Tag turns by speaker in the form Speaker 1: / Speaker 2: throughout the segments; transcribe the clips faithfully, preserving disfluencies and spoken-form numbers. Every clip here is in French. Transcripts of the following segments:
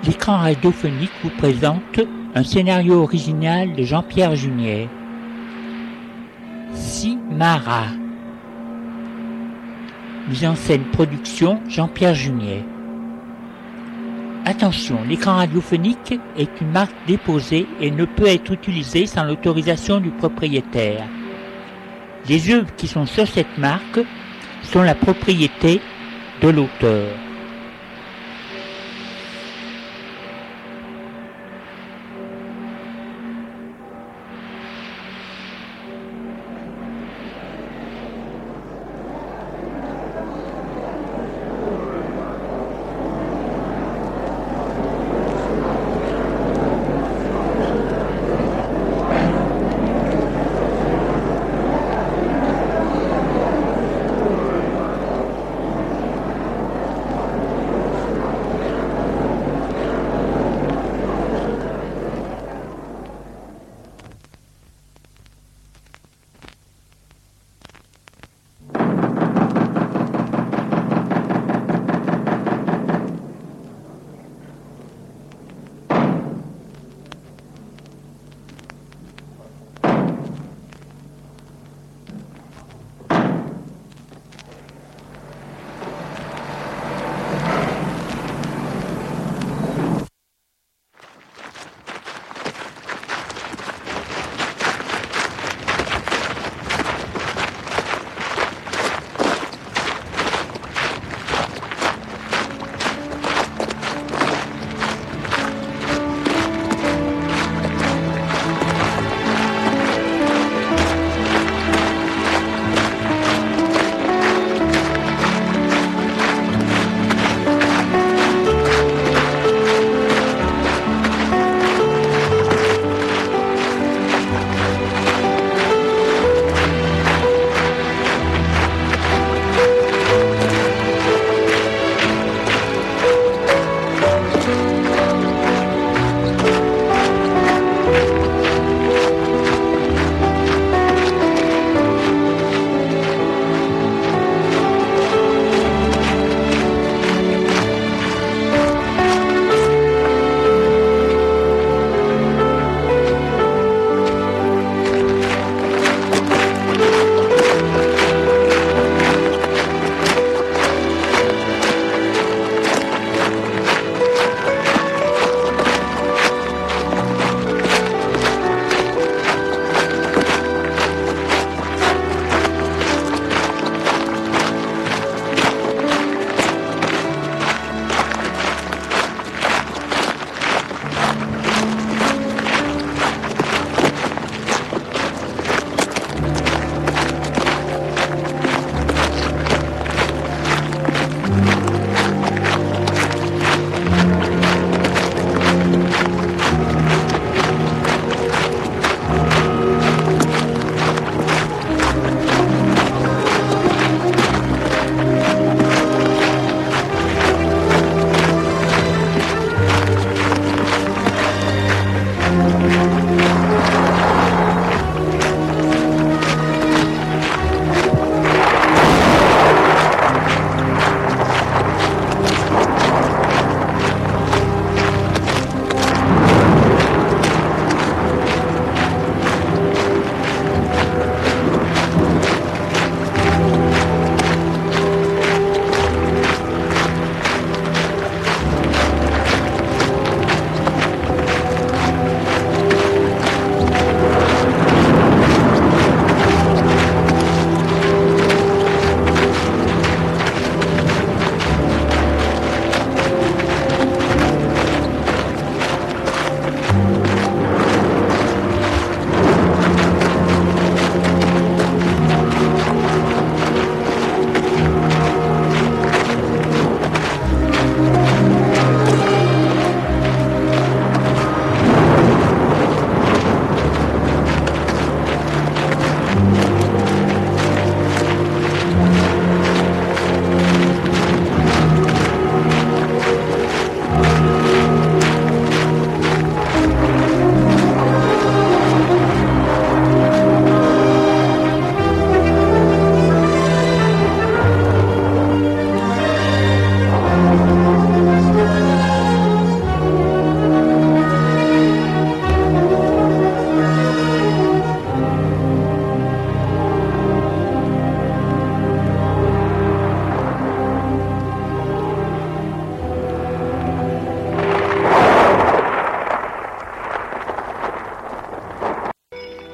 Speaker 1: L'écran radiophonique vous présente un scénario original de Jean-Pierre Junier. Simara. Mise en scène production Jean-Pierre Junier. Attention, l'écran radiophonique est une marque déposée et ne peut être utilisé sans l'autorisation du propriétaire. Les œuvres qui sont sur cette marque sont la propriété de l'auteur.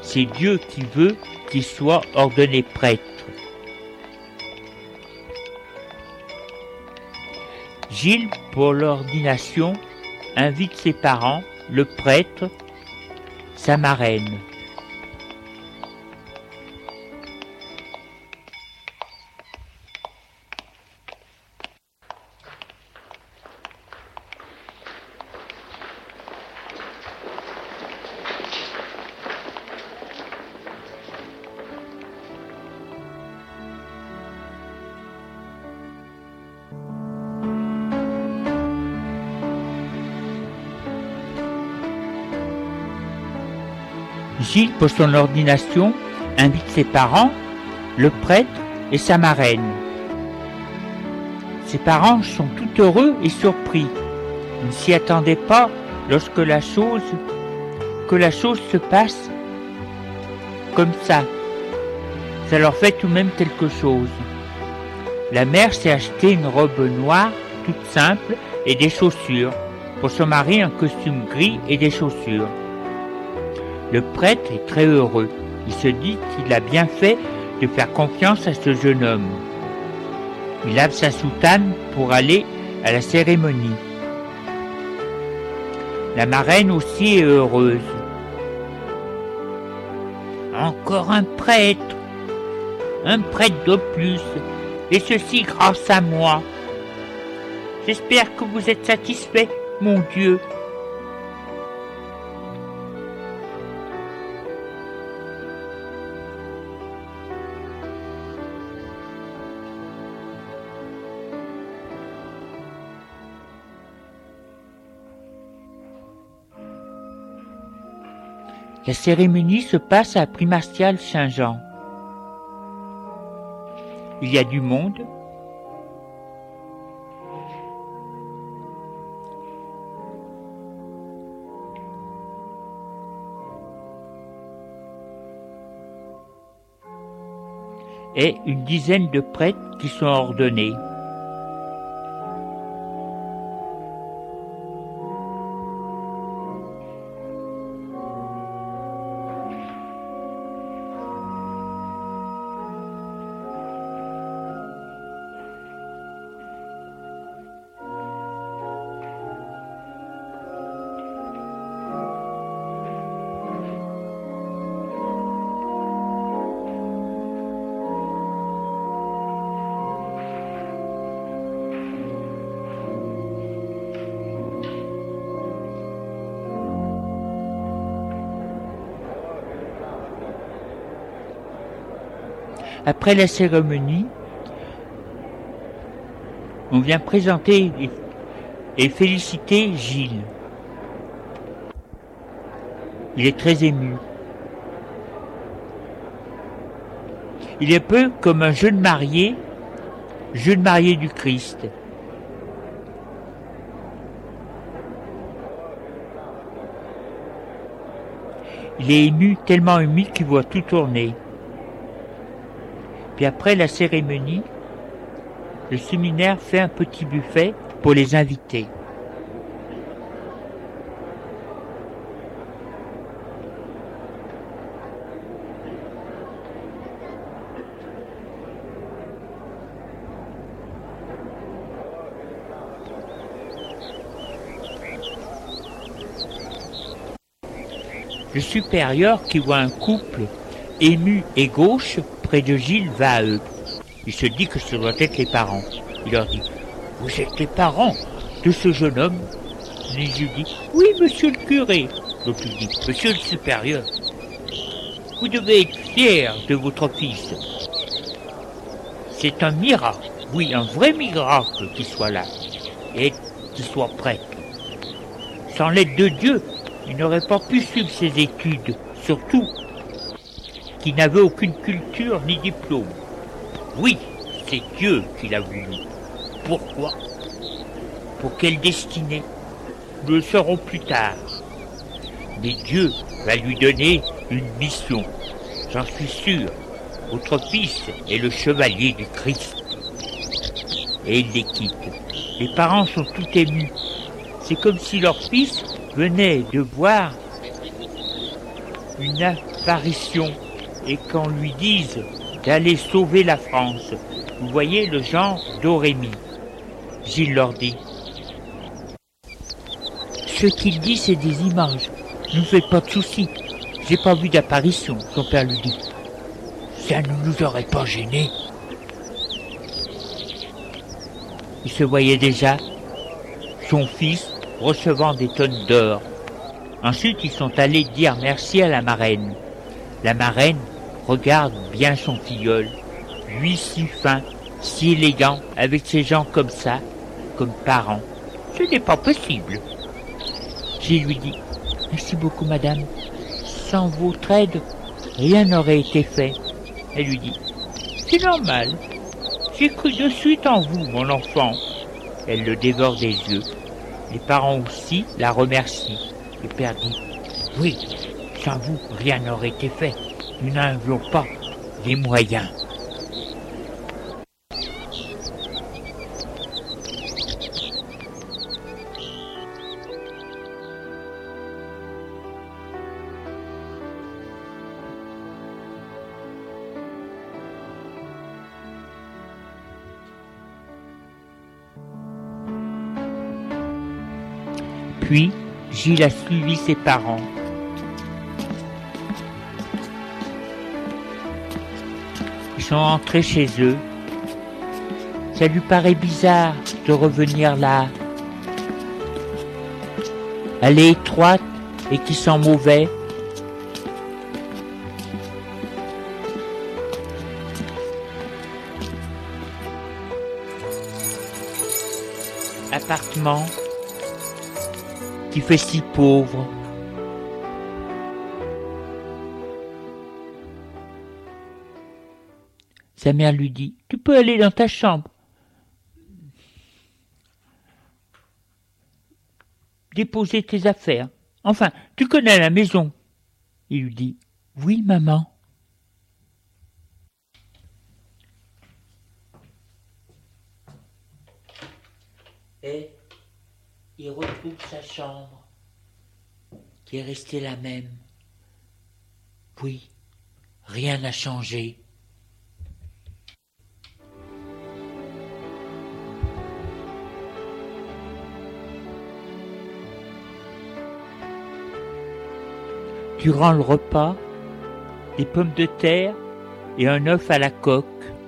Speaker 1: c'est Dieu qui veut qu'il soit ordonné prêtre. Gilles, pour l'ordination, invite ses parents, le prêtre, sa marraine. Gilles, pour son ordination, invite ses parents, le prêtre et sa marraine. Ses parents sont tout heureux et surpris. Ils ne s'y attendaient pas lorsque la chose, que la chose se passe comme ça. Ça leur fait tout de même quelque chose. La mère s'est acheté une robe noire, toute simple, et des chaussures. Pour son mari, un costume gris et des chaussures. Le prêtre est très heureux. Il se dit qu'il a bien fait de faire confiance à ce jeune homme. Il lave sa soutane pour aller à la cérémonie. La marraine aussi est heureuse. Encore un prêtre, un prêtre de plus, et ceci grâce à moi. J'espère que vous êtes satisfait, mon Dieu. La cérémonie se passe à Primatial Saint-Jean. Il y a du monde. Et une dizaine de prêtres qui sont ordonnés. Après la cérémonie, on vient présenter et féliciter Gilles. Il est très ému. Il est un peu comme un jeune marié, jeune marié du Christ. Il est ému, tellement ému qu'il voit tout tourner. Puis après la cérémonie, le séminaire fait un petit buffet pour les invités. Le supérieur, qui voit un couple ému et gauche près de Gilles, va à eux. Il se dit que ce doit être les parents. Il leur dit « Vous êtes les parents de ce jeune homme ?» Jésus dit « Oui, monsieur le curé. » L'autre lui dit « Monsieur le supérieur, vous devez être fier de votre fils. C'est un miracle, oui, un vrai miracle qu'il soit là et qu'il soit prêtre. Sans l'aide de Dieu, il n'aurait pas pu suivre ses études, surtout qu'il n'avait aucune culture ni diplôme. Oui, c'est Dieu qui l'a voulu. Pourquoi? Pour quelle destinée? Nous le saurons plus tard. Mais Dieu va lui donner une mission. J'en suis sûr. Votre fils est le chevalier du Christ. Et il les quitte. Les parents sont tout émus. C'est comme si leur fils venait de voir une apparition et qu'on lui dise d'aller sauver la France. Vous voyez le genre d'Orémy. Gilles leur dit. Ce qu'il dit, c'est des images. Ne faites pas de soucis. J'ai pas vu d'apparition, son père lui dit. Ça ne nous aurait pas gênés. Il se voyait déjà son fils recevant des tonnes d'or. Ensuite, ils sont allés dire merci à la marraine. La marraine regarde bien son filleul, lui si fin, si élégant, avec ses gens comme ça, comme parents. Ce n'est pas possible. Gilles lui dit, merci beaucoup madame, sans votre aide, rien n'aurait été fait. Elle lui dit, c'est normal, j'ai cru de suite en vous, mon enfant. Elle le dévore des yeux. Les parents aussi la remercient. Le père dit, oui, sans vous, rien n'aurait été fait. Nous n'avions pas les moyens. Puis, Gilles a suivi ses parents. Ils sont entrés chez eux. Ça lui paraît bizarre de revenir là. Elle est étroite et qui sent mauvais. Appartement qui fait si pauvre. Sa mère lui dit, tu peux aller dans ta chambre. Déposer tes affaires. Enfin, tu connais la maison. Il lui dit, oui, maman. Et il retrouve sa chambre, qui est restée la même. Oui, rien n'a changé. Durant le repas, des pommes de terre et un œuf à la coque.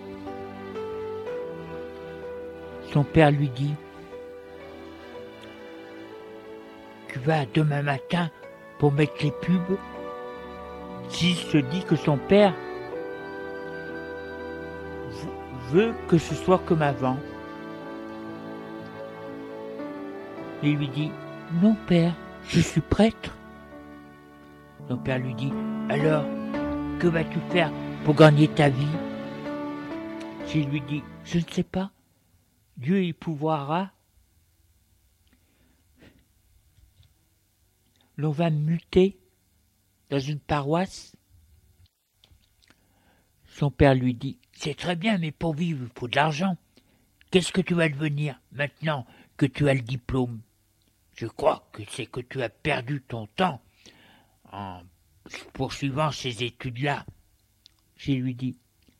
Speaker 1: Son père lui dit, tu vas demain matin pour mettre les pubs. Gilles se dit que son père veut que ce soit comme avant. Il lui dit, non père, je suis prêtre. Son père lui dit, alors, que vas-tu faire pour gagner ta vie? Gilles lui dit, je ne sais pas, Dieu y pourvoira. L'on va me muter dans une paroisse. Son père lui dit, c'est très bien, mais pour vivre, il faut de l'argent. Qu'est-ce que tu vas devenir maintenant que tu as le diplôme? Je crois que c'est que tu as perdu ton temps en poursuivant ces études-là. Je lui dis,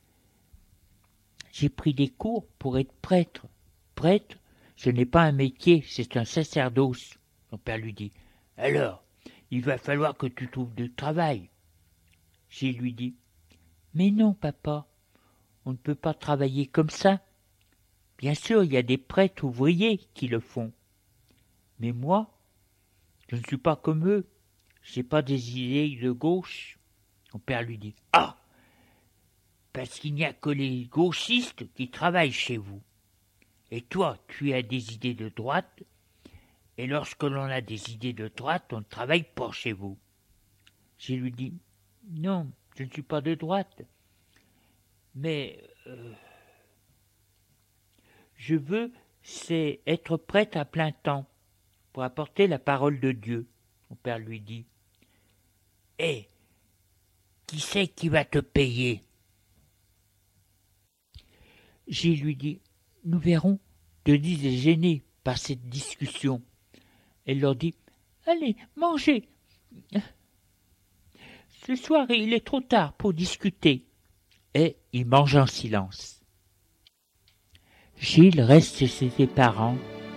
Speaker 1: j'ai pris des cours pour être prêtre. Prêtre, ce n'est pas un métier, c'est un sacerdoce. Son père lui dit, alors, il va falloir que tu trouves du travail. Je lui dis, mais non, papa, on ne peut pas travailler comme ça. Bien sûr, il y a des prêtres ouvriers qui le font. Mais moi, je ne suis pas comme eux. Je n'ai pas des idées de gauche. Mon père lui dit, ah, parce qu'il n'y a que les gauchistes qui travaillent chez vous. Et toi, tu as des idées de droite, et lorsque l'on a des idées de droite, on ne travaille pas chez vous. Je lui dis, non, je ne suis pas de droite, mais euh, je veux, c'est être prêtre à plein temps pour apporter la parole de Dieu. Mon père lui dit, hé, qui c'est qui va te payer? Gilles lui dit, nous verrons. Denise est gênée par cette discussion. Elle leur dit, allez, mangez. ce soir il est trop tard pour discuter. » Et il mange en silence. Gilles reste chez ses parents.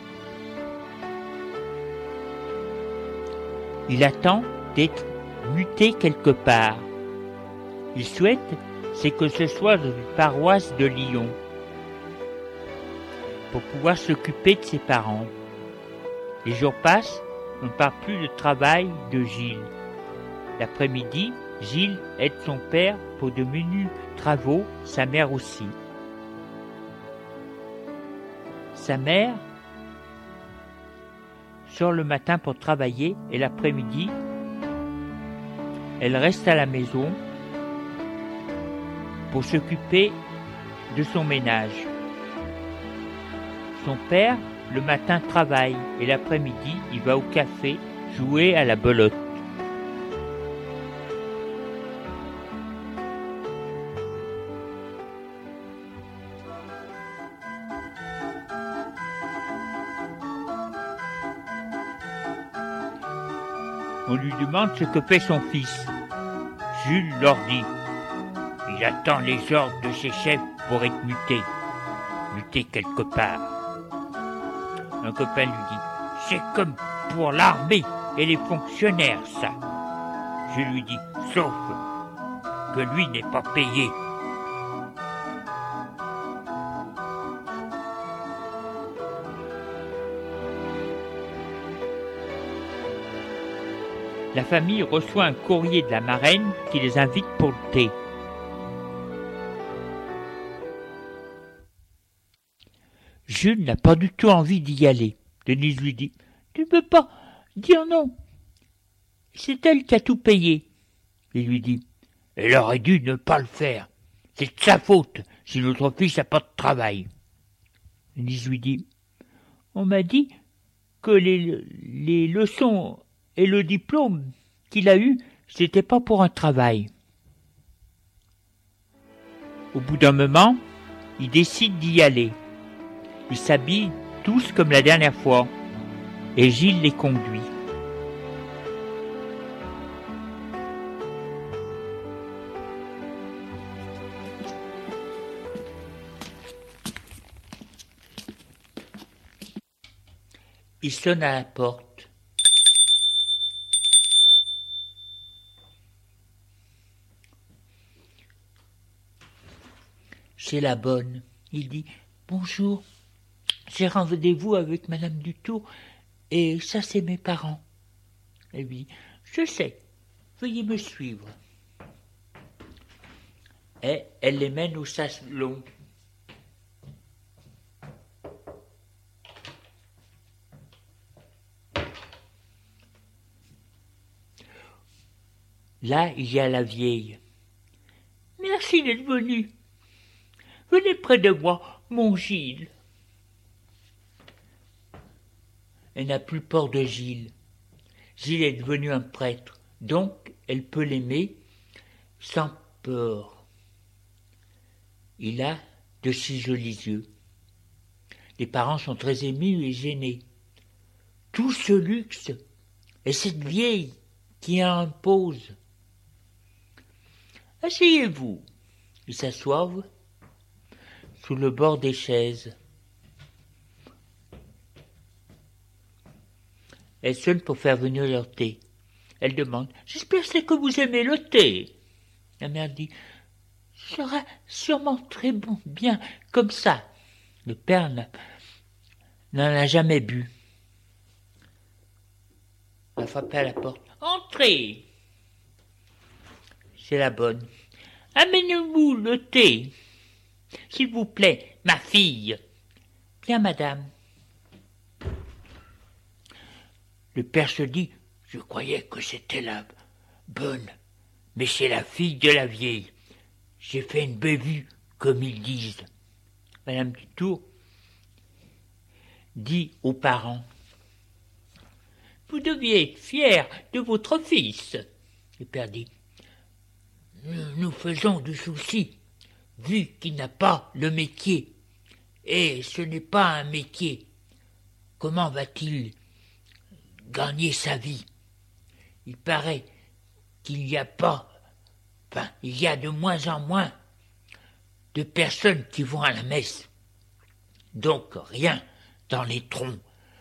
Speaker 1: Il attend d'être muté quelque part. Il souhaite, c'est que ce soit dans une paroisse de Lyon, pour pouvoir s'occuper de ses parents. Les jours passent, on ne parle plus de travail de Gilles. L'après-midi, Gilles aide son père pour de menus travaux, sa mère aussi. Sa mère sort le matin pour travailler et l'après-midi, elle reste à la maison pour s'occuper de son ménage. Son père, le matin, travaille et l'après-midi, il va au café jouer à la belote. On lui demande ce que fait son fils. Jules leur dit « Il attend les ordres de ses chefs pour être muté, muté quelque part. » Un copain lui dit « C'est comme pour l'armée et les fonctionnaires, ça. » Je lui dis « Sauf que lui n'est pas payé. » La famille reçoit un courrier de la marraine qui les invite pour le thé. Jules n'a pas du tout envie d'y aller. Denise lui dit « Tu ne peux pas dire non. C'est elle qui a tout payé. » Il lui dit « Elle aurait dû ne pas le faire. C'est de sa faute si notre fils n'a pas de travail. » Denise lui dit « On m'a dit que les, les leçons et le diplôme qu'il a eu, c'était pas pour un travail. » Au bout d'un moment, ils décident d'y aller. Ils s'habillent tous comme la dernière fois, et Gilles les conduit. Il sonne à la porte. C'est la bonne. Il dit « Bonjour, j'ai rendez-vous avec Madame Dutour et ça c'est mes parents. » Elle lui dit « Je sais, veuillez me suivre. » Et elle les mène au salon. Là, il y a la vieille. « Merci d'être venu. Venez près de moi, mon Gilles. » Elle n'a plus peur de Gilles. Gilles est devenu un prêtre, donc elle peut l'aimer sans peur. Il a de si jolis yeux. Les parents sont très émus et gênés. Tout ce luxe et cette vieille qui impose. « Asseyez-vous. » Ils s'assoivent sous le bord des chaises. Elle sonne pour faire venir leur thé. Elle demande « J'espère que vous aimez le thé. » La mère dit « Ce sera sûrement très bon, bien, comme ça. » Le père n'en a jamais bu. On a frappé à la porte. « Entrez !» C'est la bonne. « Amenez-vous le thé. S'il vous plaît, ma fille. »« Bien, madame. » Le père se dit « Je croyais que c'était la bonne, mais c'est la fille de la vieille. J'ai fait une bévue, comme ils disent. » Madame Dutour dit aux parents « Vous deviez être fiers de votre fils. » Le père dit « Nous nous faisons du souci, vu qu'il n'a pas le métier. Et ce n'est pas un métier. Comment va-t-il gagner sa vie? Il paraît qu'il n'y a pas Enfin, il y a de moins en moins de personnes qui vont à la messe. Donc rien dans les troncs.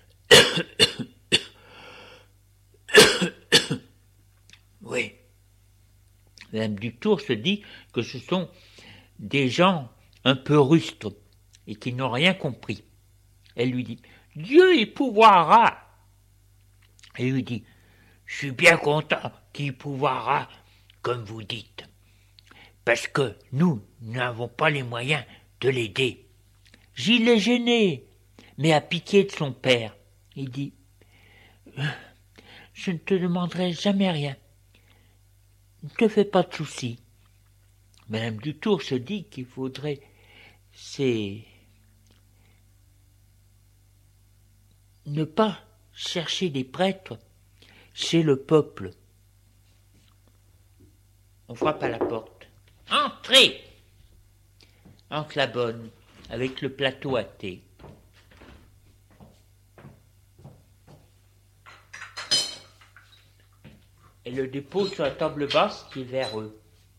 Speaker 1: Oui. Madame Dutour se dit que ce sont des gens un peu rustres et qui n'ont rien compris. Elle lui dit « Dieu y pouvoira !» Elle lui dit « Je suis bien content qu'il y pouvoira, comme vous dites, parce que nous n'avons pas les moyens de l'aider. Gilles est gêné, mais a pitié de son père. » Il dit « Je ne te demanderai jamais rien. Ne te fais pas de soucis. » Madame Dutour se dit qu'il faudrait, c'est ne pas chercher des prêtres chez le peuple. On frappe à la porte. « Entrez !» entre la bonne avec le plateau à thé. Elle le dépose sur la table basse qui est vers eux.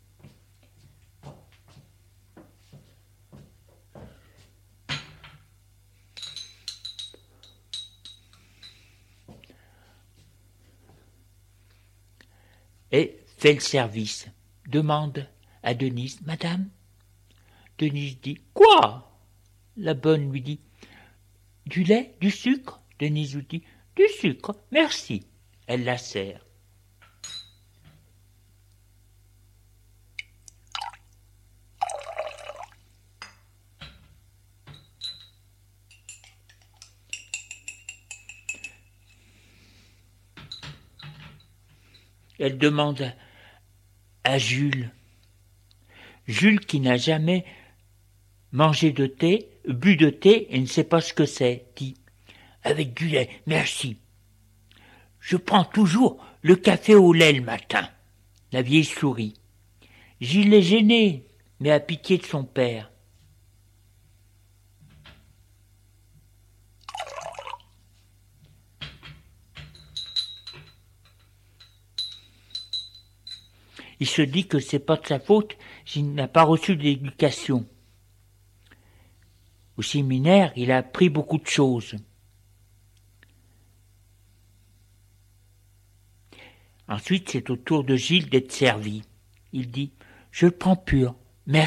Speaker 1: Et fait le service. Demande à Denise, « Madame ?» Denise dit, « Quoi ?» La bonne lui dit, « Du lait, du sucre ?» Denise lui dit, « Du sucre, merci. » Elle la sert. Elle demande à Jules, Jules qui n'a jamais mangé de thé, bu de thé et ne sait pas ce que c'est, dit « Avec du lait, merci. Je prends toujours le café au lait le matin. » La vieille sourit. Gilles est gêné, mais a pitié de son père. Il se dit que c'est pas de sa faute s'il n'a pas reçu d'éducation. Au séminaire, il a appris beaucoup de choses. Ensuite, c'est au tour de Gilles d'être servi. Il dit « Je le prends pur, merci. »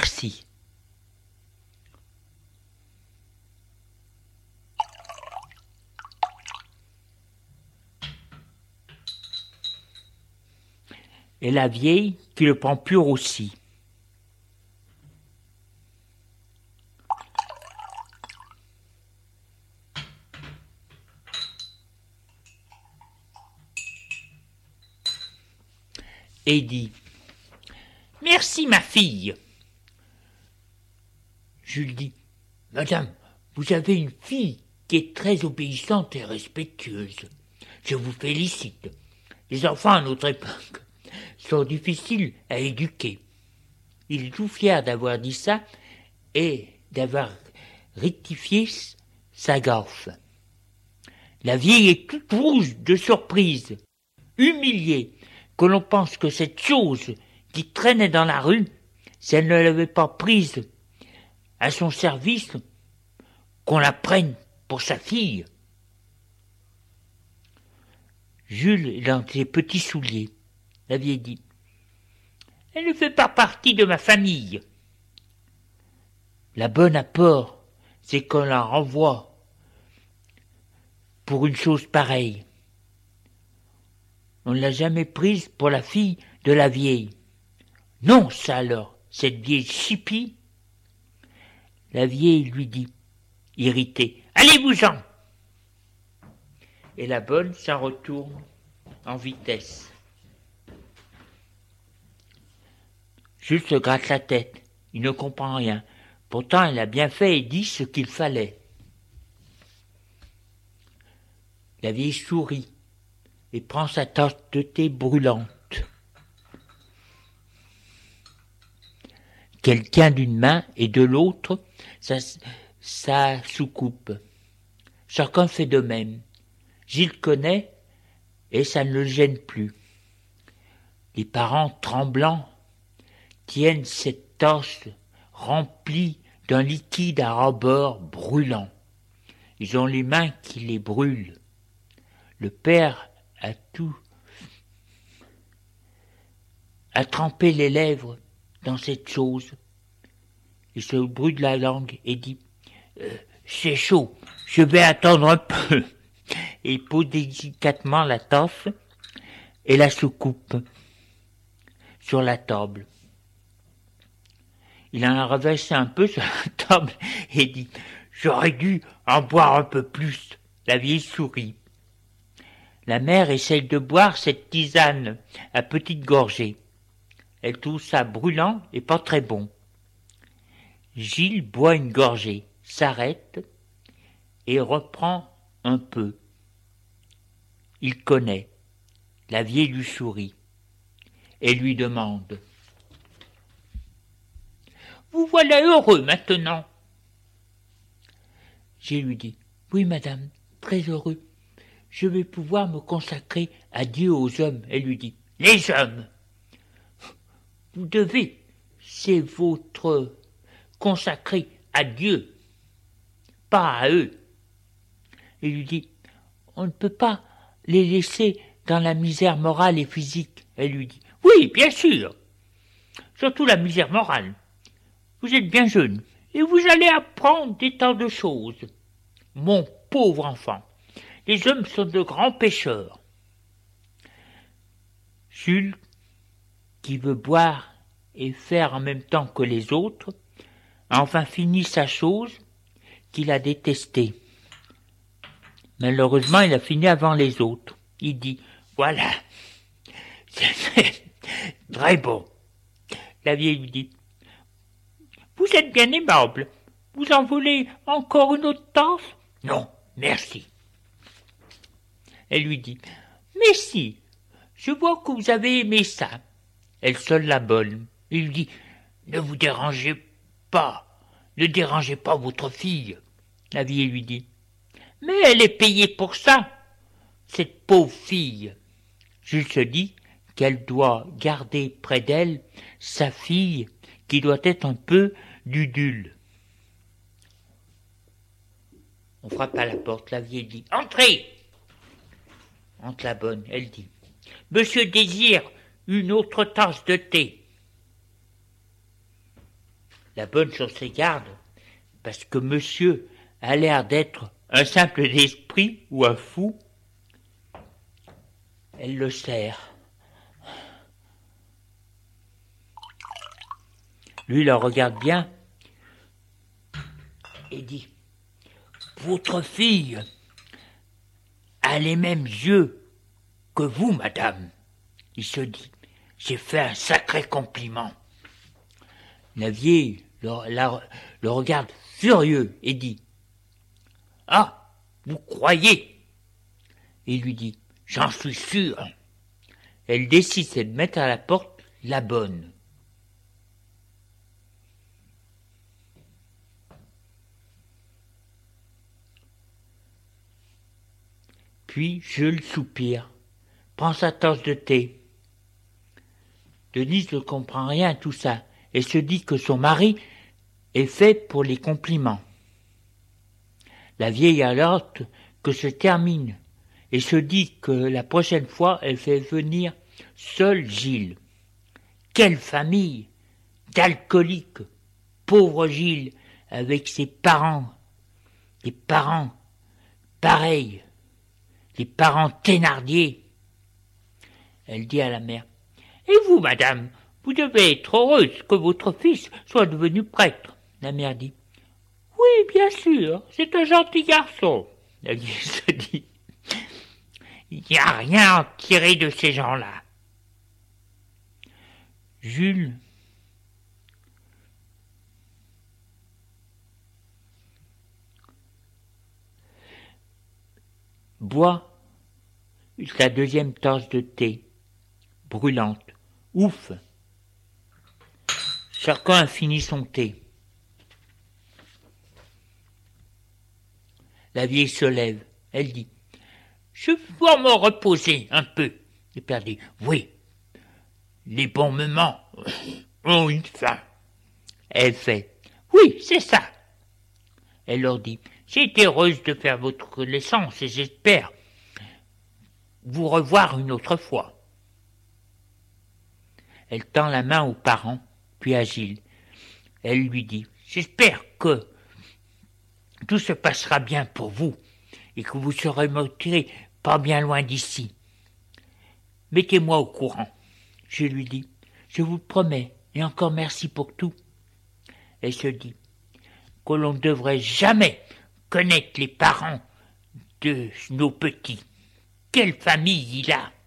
Speaker 1: Et la vieille qui le prend pur aussi. Et dit « Merci ma fille. » Jules dit « Madame, vous avez une fille qui est très obéissante et respectueuse. Je vous félicite. Les enfants à notre époque sont difficiles à éduquer. » Il est tout fier d'avoir dit ça et d'avoir rectifié sa gaffe. La vieille est toute rouge de surprise, humiliée, que l'on pense que cette chose qui traînait dans la rue, si elle ne l'avait pas prise à son service, qu'on la prenne pour sa fille. Jules est dans ses petits souliers. La vieille dit « Elle ne fait pas partie de ma famille. » La bonne apport, c'est qu'on la renvoie pour une chose pareille. On ne l'a jamais prise pour la fille de la vieille. Non, ça alors, cette vieille chipie. La vieille lui dit, irritée, « Allez-vous-en !» Et la bonne s'en retourne en vitesse. Jules se gratte la tête, il ne comprend rien. Pourtant, elle a bien fait et dit ce qu'il fallait. La vieille sourit et prend sa tasse de thé brûlante, qu'elle tient d'une main et de l'autre sa, sa soucoupe. Chacun fait de même. Gilles connaît et ça ne le gêne plus. Les parents tremblants tiennent cette tasse remplie d'un liquide à ras-bord brûlant. Ils ont les mains qui les brûlent. Le père a tout, a trempé les lèvres dans cette chose. Il se brûle la langue et dit euh, « C'est chaud, je vais attendre un peu. » Et il pose délicatement la tasse et la soucoupe sur la table. Il en a reversé un peu sur la table et dit « J'aurais dû en boire un peu plus. » La vieille sourit. La mère essaye de boire cette tisane à petites gorgées. Elle trouve ça brûlant et pas très bon. Gilles boit une gorgée, s'arrête et reprend un peu. Il connaît. La vieille lui sourit et lui demande « Vous voilà heureux maintenant ?» Gilles lui dit « Oui, madame, très heureux. Je vais pouvoir me consacrer à Dieu aux hommes. » Elle lui dit « Les hommes ! Vous devez, c'est votre consacré à Dieu, pas à eux. » Il lui dit « On ne peut pas les laisser dans la misère morale et physique. » Elle lui dit « Oui, bien sûr, surtout la misère morale. Vous êtes bien jeune et vous allez apprendre des tas de choses. Mon pauvre enfant, les hommes sont de grands pécheurs. » Jules, qui veut boire et faire en même temps que les autres, a enfin fini sa chose qu'il a détestée. Malheureusement, il a fini avant les autres. Il dit « Voilà, c'est très bon. » La vieille lui dit « Vous êtes bien aimable. Vous en voulez encore une autre tasse ? » « Non, merci. » Elle lui dit « Mais si, je vois que vous avez aimé ça. » Elle sonne la bonne. Il lui dit « Ne vous dérangez pas, ne dérangez pas votre fille. » La vieille lui dit « Mais elle est payée pour ça, cette pauvre fille. » Jules se dit qu'elle doit garder près d'elle sa fille qui doit être un peu dudule. On frappe à la porte, la vieille dit « Entrez !» Entre la bonne, elle dit « Monsieur désire une autre tasse de thé. » La bonne sur ses gardes, parce que monsieur a l'air d'être un simple d'esprit ou un fou, elle le serre. Lui la regarde bien et dit « Votre fille a les mêmes yeux que vous, madame. » Il se dit « J'ai fait un sacré compliment. » La vieille le, la, le regarde furieux et dit « Ah, vous croyez ?» Il lui dit « J'en suis sûr. » Elle décide de mettre à la porte la bonne. Puis Jules soupire, prend sa tasse de thé. Denise ne comprend rien à tout ça et se dit que son mari est fait pour les compliments. La vieille alerte que se termine et se dit que la prochaine fois elle fait venir seul Gilles. Quelle famille d'alcooliques, pauvre Gilles avec ses parents, des parents pareils. Les parents Thénardier. Elle dit à la mère « Et vous, madame, vous devez être heureuse que votre fils soit devenu prêtre. » La mère dit « Oui, bien sûr, c'est un gentil garçon. » La vieille se dit « Il n'y a rien à tirer de ces gens-là. » Jules boit la deuxième tasse de thé, brûlante. Ouf! Chacun a fini son thé. La vieille se lève. Elle dit « Je dois me reposer un peu. » Le père dit « Oui, les bons moments ont une fin. Elle fait « Oui, c'est ça ». Elle leur dit « J'ai été heureuse de faire votre connaissance et j'espère vous revoir une autre fois. » Elle tend la main aux parents, puis à Gilles. Elle lui dit « J'espère que tout se passera bien pour vous et que vous serez motivés pas bien loin d'ici. Mettez-moi au courant. » Je lui dis « Je vous le promets, et encore merci pour tout. » Elle se dit que l'on ne devrait jamais connaître les parents de nos petits. Quelle famille il a!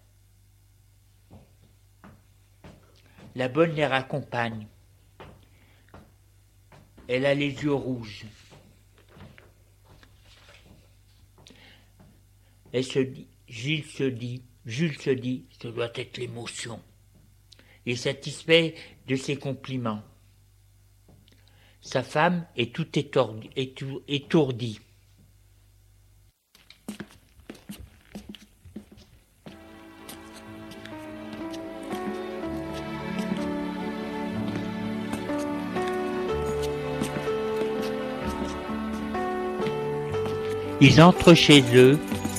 Speaker 1: La bonne les raccompagne. Elle a les yeux rouges. Elle se dit, Gilles se dit, Jules se dit, ce doit être l'émotion. Il est satisfait de ses compliments. Sa femme est tout étourdie. étourdie. Ils entrent chez eux.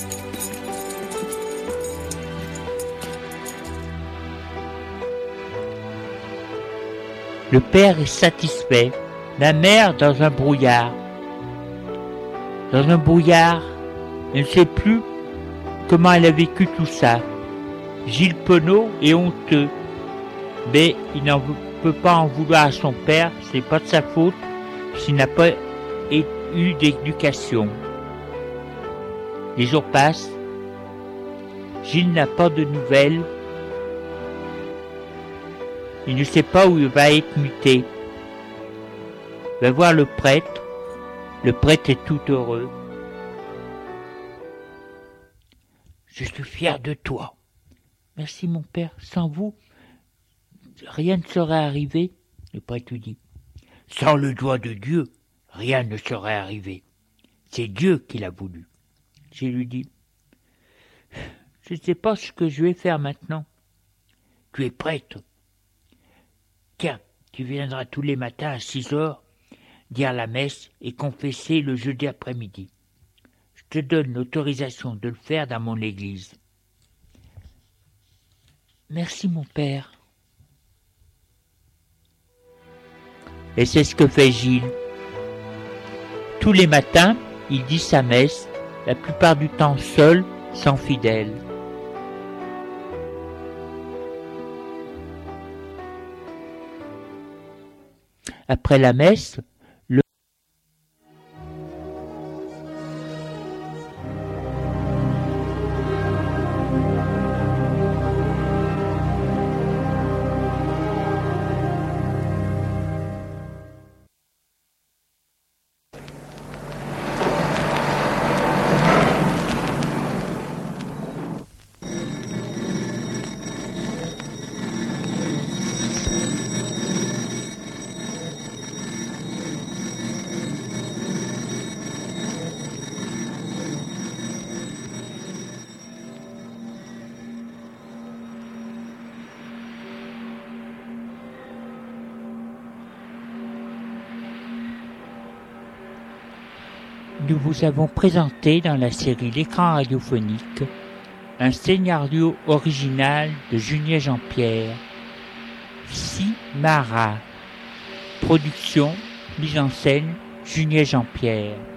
Speaker 1: Le père est satisfait, la mère dans un brouillard. Dans un brouillard, elle ne sait plus comment elle a vécu tout ça. Gilles Penaud est honteux, mais il n'en peut pas en vouloir à son père, c'est pas de sa faute s'il n'a pas eu d'éducation. Les jours passent, Gilles n'a pas de nouvelles, il ne sait pas où il va être muté. Il va voir le prêtre, le prêtre est tout heureux. Je suis fier de toi. Merci mon père, sans vous, rien ne serait arrivé. Le prêtre lui dit, sans le doigt de Dieu, rien ne serait arrivé. C'est Dieu qui l'a voulu. Je lui dis, je ne sais pas ce que je vais faire maintenant. Tu es prêtre. Tiens, tu viendras tous les matins à six heures dire la messe et confesser le jeudi après-midi. Je te donne l'autorisation de le faire dans mon église. Merci mon père. Et c'est ce que fait Gilles. Tous les matins, il dit sa messe, la plupart du temps seul, sans fidèle. Après la messe, le nous vous avons présenté dans la série L'écran radiophonique un scénario original de Junier Jean-Pierre, Simara, production, mise en scène, Junier Jean-Pierre.